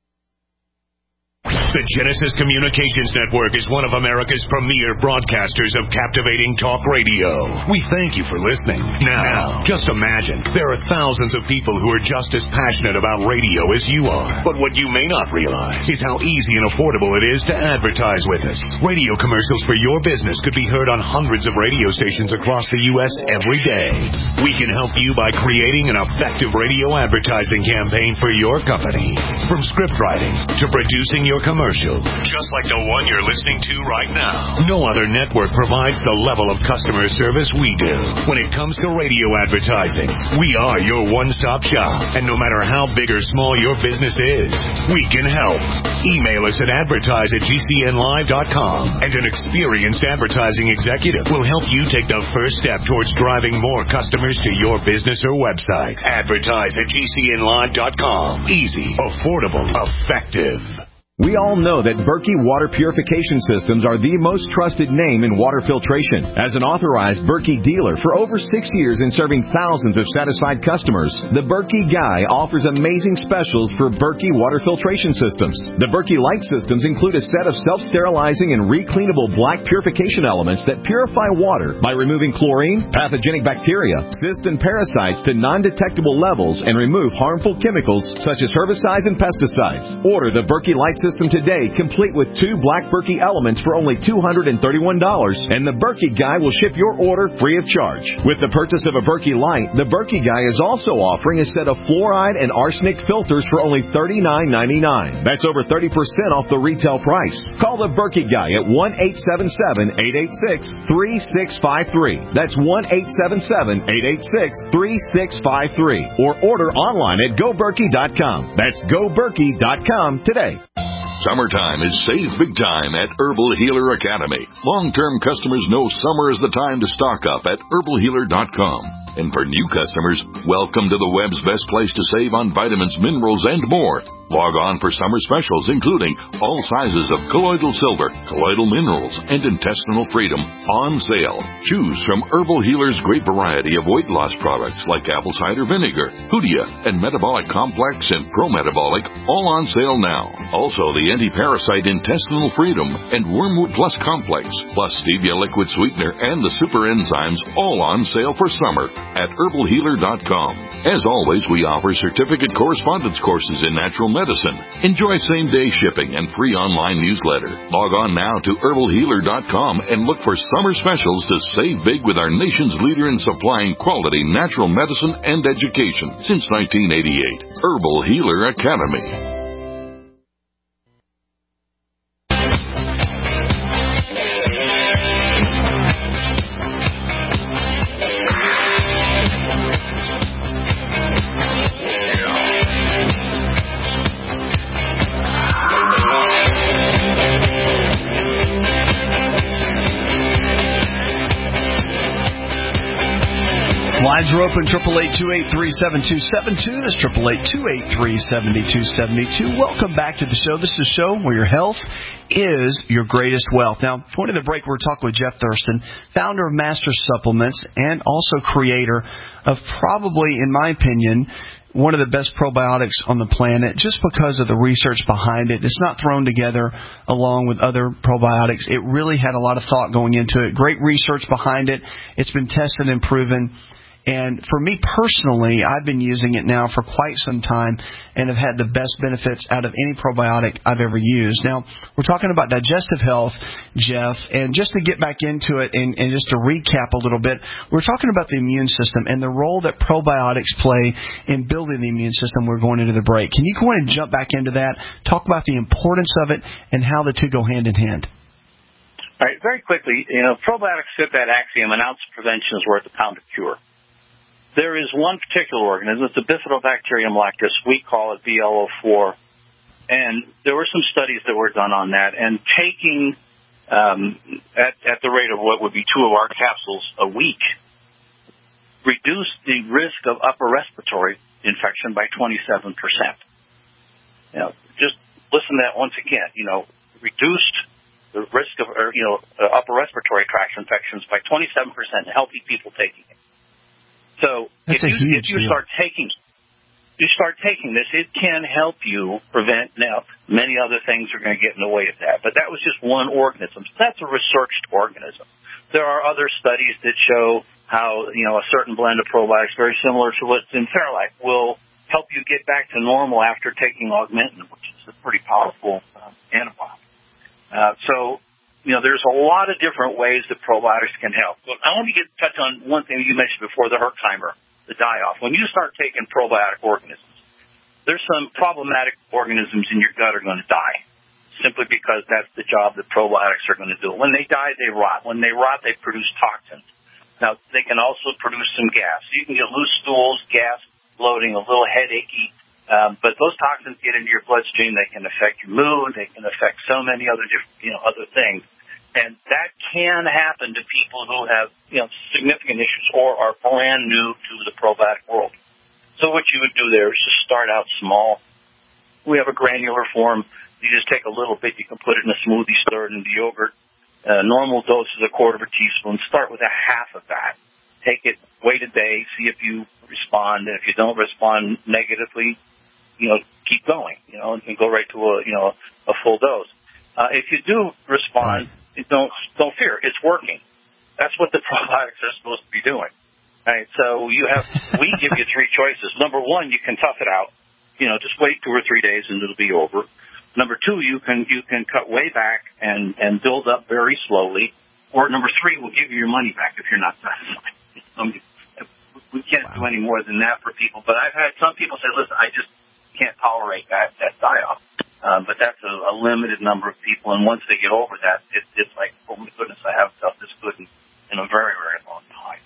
The Genesis Communications Network is one of America's premier broadcasters of captivating talk radio. We thank you for listening. Now, just imagine, there are thousands of people who are just as passionate about radio as you are. But what you may not realize is how easy and affordable it is to advertise with us. Radio commercials for your business could be heard on hundreds of radio stations across the U S every day. We can help you by creating an effective radio advertising campaign for your company. From script writing to producing your commercial. Just like the one you're listening to right now. No other network provides the level of customer service we do. When it comes to radio advertising, we are your one-stop shop. And no matter how big or small your business is, we can help. Email us at advertise at g c n live dot com, and an experienced advertising executive will help you take the first step towards driving more customers to your business or website. Advertise at g c n live dot com. Easy, affordable, effective. We all know that Berkey Water Purification Systems are the most trusted name in water filtration. As an authorized Berkey dealer for over six years and serving thousands of satisfied customers, the Berkey Guy offers amazing specials for Berkey Water Filtration Systems. The Berkey Light Systems include a set of self-sterilizing and recleanable black purification elements that purify water by removing chlorine, pathogenic bacteria, cysts, and parasites to non-detectable levels and remove harmful chemicals such as herbicides and pesticides. Order the Berkey Light System today, complete with two black Berkey elements for only two hundred thirty-one dollars, and the Berkey Guy will ship your order free of charge. With the purchase of a Berkey Light, the Berkey Guy is also offering a set of fluoride and arsenic filters for only thirty-nine ninety-nine. That's over thirty percent off the retail price. Call the Berkey Guy at one eight seven seven, eight eight six, three six five three. That's one eight seven seven, eight eight six, three six five three. Or order online at go berkey dot com. That's go berkey dot com today. Summertime is save big time at Herbal Healer Academy. Long-term customers know summer is the time to stock up at herbal healer dot com. And for new customers, welcome to the web's best place to save on vitamins, minerals, and more. Log on for summer specials, including all sizes of colloidal silver, colloidal minerals, and intestinal freedom on sale. Choose from Herbal Healer's great variety of weight loss products like apple cider vinegar, Hoodia, and Metabolic Complex and Pro-Metabolic, all on sale now. Also, the anti-parasite intestinal freedom and Wormwood Plus Complex, plus stevia liquid sweetener and the super enzymes, all on sale for summer. at herbal healer dot com. As always, we offer certificate correspondence courses in natural medicine. Enjoy same-day shipping and free online newsletter. Log on now to herbal healer dot com and look for summer specials to save big with our nation's leader in supplying quality natural medicine and education since nineteen eighty-eight. Herbal Healer Academy. Lines are open, eight eight eight, two eight three, seven two seven two. That's eight eight eight, two eight three, seven two seven two. Welcome back to the show. This is a show where your health is your greatest wealth. Now, point of the break, we're talking with Jeff Thurston, founder of Master Supplements and also creator of probably, in my opinion, one of the best probiotics on the planet just because of the research behind it. It's not thrown together along with other probiotics. It really had a lot of thought going into it. Great research behind it. It's been tested and proven. And for me personally, I've been using it now for quite some time and have had the best benefits out of any probiotic I've ever used. Now, we're talking about digestive health, Jeff, and just to get back into it and, and just to recap a little bit, we're talking about the immune system and the role that probiotics play in building the immune system. We're going into the break. Can you go ahead and jump back into that, talk about the importance of it, and how the two go hand in hand? All right, very quickly, you know, probiotics fit that axiom, an ounce of prevention is worth a pound of cure. There is one particular organism, it's a Bifidobacterium lactis. We call it B L O four. And there were some studies that were done on that. And taking um, at, at the rate of what would be two of our capsules a week reduced the risk of upper respiratory infection by twenty-seven percent. You know, just listen to that once again. You know, reduced the risk of, or, you know, upper respiratory tract infections by twenty-seven percent in healthy people taking it. So if you, if you start taking, you start taking this, it can help you prevent. Now, many other things are going to get in the way of that, but that was just one organism. So that's a researched organism. There are other studies that show how, you know, a certain blend of probiotics, very similar to what's in Fairlife, will help you get back to normal after taking Augmentin, which is a pretty powerful uh, antibiotic. Uh, so. You know, there's a lot of different ways that probiotics can help. But I want to get touch on one thing you mentioned before, the Herxheimer, the die-off. When you start taking probiotic organisms, there's some problematic organisms in your gut are going to die, simply because that's the job that probiotics are going to do. When they die, they rot. When they rot, they produce toxins. Now, they can also produce some gas. So you can get loose stools, gas, bloating, a little headachy. Um, but those toxins get into your bloodstream. They can affect your mood. They can affect so many other different, you know, other things. And that can happen to people who have, you know, significant issues or are brand new to the probiotic world. So what you would do there is just start out small. We have a granular form. You just take a little bit. You can put it in a smoothie, stir it into yogurt. Uh, normal dose is a quarter of a teaspoon. Start with a half of that. Take it, wait a day, see if you respond. And if you don't respond negatively, you know, keep going, you know, and go right to a, you know, a full dose. Uh, if you do respond, right. don't, don't fear. It's working. That's what the probiotics are supposed to be doing. Right? So you have, we give you three choices. Number one, you can tough it out. You know, just wait two or three days and it'll be over. Number two, you can, you can cut way back and, and build up very slowly. Or number three, we'll give you your money back if you're not satisfied. Um, we can't wow. do any more than that for people. But I've had some people say, listen, I just can't tolerate that, that die-off. Uh, but that's a, a limited number of people, and once they get over that, it, it's like, oh my goodness, I haven't felt this good in, in a very, very long time.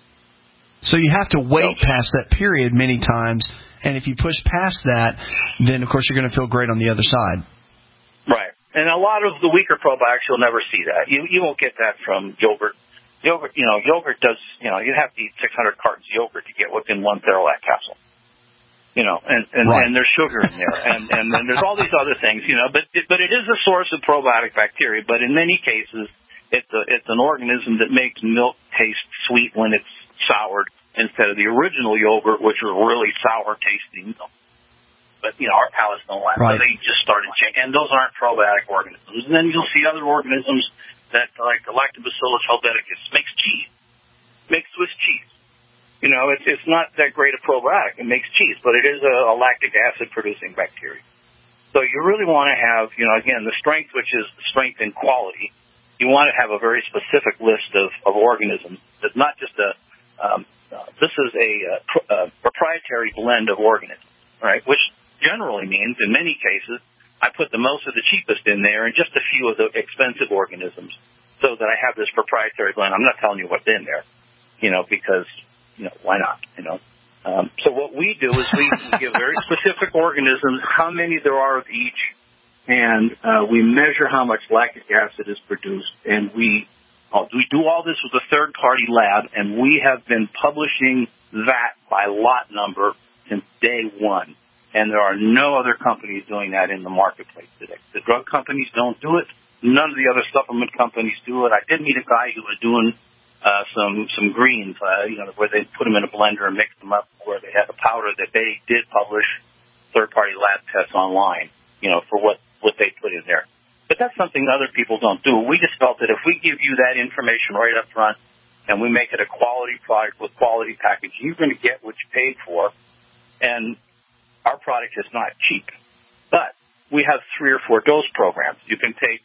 So you have to wait so, past that period many times, and if you push past that, then, of course, you're going to feel great on the other side. Right. And a lot of the weaker probiotics, you'll never see that. You you won't get that from yogurt. Yogurt, you know, yogurt does, you know, you have to eat six hundred cartons of yogurt to get within one Theralac capsule. You know, and, and, right. and there's sugar in there, and, and then there's all these other things, you know, but it, but it is a source of probiotic bacteria, but in many cases, it's a, it's an organism that makes milk taste sweet when it's soured instead of the original yogurt, which was really sour tasting milk. But, you know, our palates don't like right. so they just started changing, and those aren't probiotic organisms. And then you'll see other organisms that, like the Lactobacillus helveticus, makes cheese, makes Swiss cheese. you know, it's, it's not that great a probiotic. It makes cheese, but it is a, a lactic acid-producing bacteria. So you really want to have, you know, again, the strength, which is strength in quality. You want to have a very specific list of, of organisms. It's not just a, um, uh, this is a, a, pr- a proprietary blend of organisms, right, which generally means, in many cases, I put the most of the cheapest in there and just a few of the expensive organisms so that I have this proprietary blend. I'm not telling you what's in there, you know, because, you know, why not, you know? Um, so what we do is we, we give very specific organisms, how many there are of each, and uh, we measure how much lactic acid is produced, and we uh, we do all this with a third-party lab, and we have been publishing that by lot number since day one. And there are no other companies doing that in the marketplace today. The drug companies don't do it. None of the other supplement companies do it. I did meet a guy who was doing uh, some some greens, uh, you know, where they put them in a blender and mix them up, where they had a powder that they did publish third-party lab tests online, you know, for what, what they put in there. But that's something other people don't do. We just felt that if we give you that information right up front and we make it a quality product with quality packaging, you're going to get what you paid for. And our product is not cheap, but we have three or four dose programs. You can take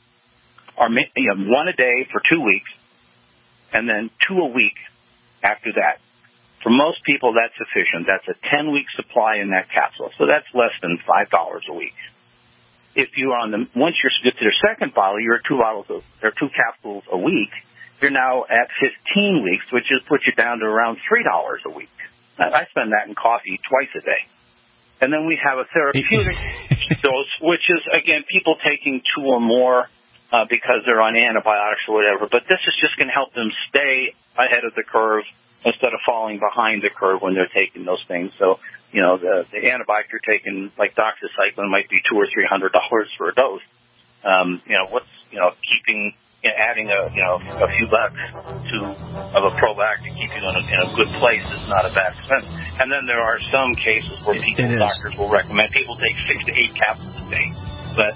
our you know, one a day for two weeks, and then two a week after that. For most people, that's sufficient. That's a ten-week supply in that capsule, so that's less than five dollars a week. If you are on the once you get to the second bottle, you're at two bottles of, or two capsules a week. You're now at fifteen weeks, which is puts you down to around three dollars a week. I spend that in coffee twice a day. And then we have a therapeutic dose, which is, again, people taking two or more uh, because they're on antibiotics or whatever. But this is just going to help them stay ahead of the curve instead of falling behind the curve when they're taking those things. So, you know, the, the antibiotic you're taking, like doxycycline, might be two or three hundred dollars for a dose. Um, you know, what's, you know, keeping... You know, adding a you know a few bucks to of a probiotic to keep you in a, in a good place is not a bad expense. And then there are some cases where people, doctors will recommend people take six to eight capsules a day. But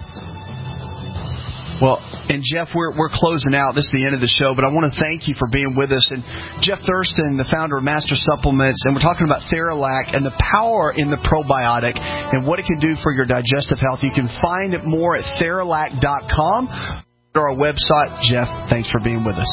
well, and Jeff, we're we're closing out. This is the end of the show, but I want to thank you for being with us. And Jeff Thurston, the founder of Master Supplements, and we're talking about Theralac and the power in the probiotic and what it can do for your digestive health. You can find it more at Theralac dot com. Our website. Jeff, thanks for being with us.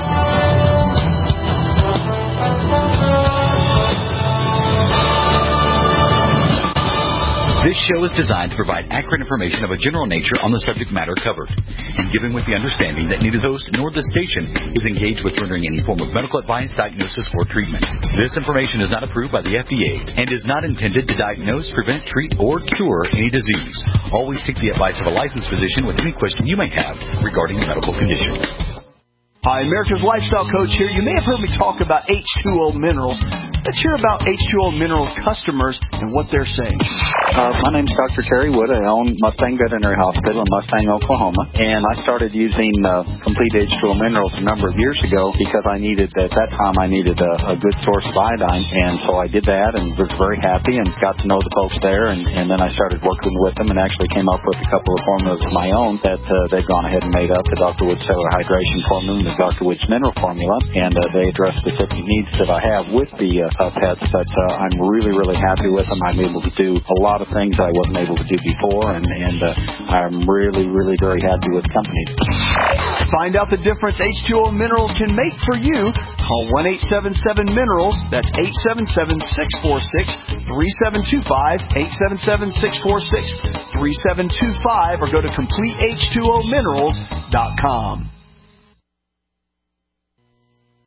This show is designed to provide accurate information of a general nature on the subject matter covered, and given with the understanding that neither the host nor the station is engaged with rendering any form of medical advice, diagnosis, or treatment. This information is not approved by the F D A and is not intended to diagnose, prevent, treat, or cure any disease. Always seek the advice of a licensed physician with any question you may have regarding a medical condition. Hi, America's Lifestyle Coach here. You may have heard me talk about H two O Minerals. Let's hear about H two O Minerals customers and what they're saying. Uh, my name's Doctor Terry Wood. I own Mustang Veterinary Hospital in Mustang, Oklahoma. And I started using uh, Complete H two O Minerals a number of years ago because I needed, at that time, I needed a, a good source of iodine. And so I did that and was very happy and got to know the folks there. And, and then I started working with them and actually came up with a couple of formulas of my own that uh, they've gone ahead and made up. The Doctor Wood Cellular Hydration Formula and the Doctor Wood's Mineral Formula. And uh, they address specific needs that I have with the uh, uh, pets. But uh, I'm really, really happy with them. I'm able to do a lot of things I wasn't able to do before, and, and uh, I'm really, really very happy with the company. Find out the difference H two O Minerals can make for you. Call one eight seven seven minerals. That's eight seven seven, six four six, three seven two five, eight seven seven, six four six, three seven two five, or go to complete H two O minerals dot com.